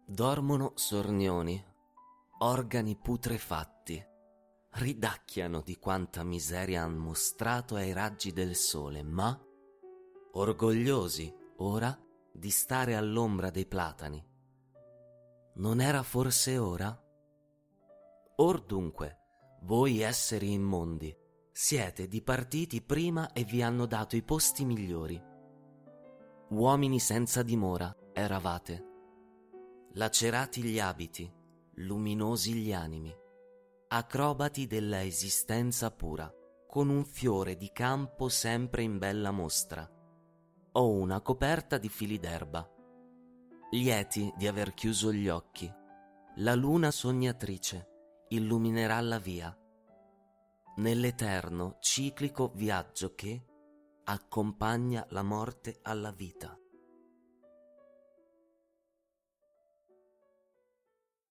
Dormono sornioni, organi putrefatti, ridacchiano di quanta miseria han mostrato ai raggi del sole, ma orgogliosi ora di stare all'ombra dei platani. Non era forse ora? Or dunque, voi esseri immondi, siete dipartiti prima e vi hanno dato i posti migliori. Uomini senza dimora eravate, lacerati gli abiti, luminosi gli animi, acrobati della esistenza pura, con un fiore di campo sempre in bella mostra, o una coperta di fili d'erba, lieti di aver chiuso gli occhi. La luna sognatrice illuminerà la via, nell'eterno ciclico viaggio che accompagna la morte alla vita.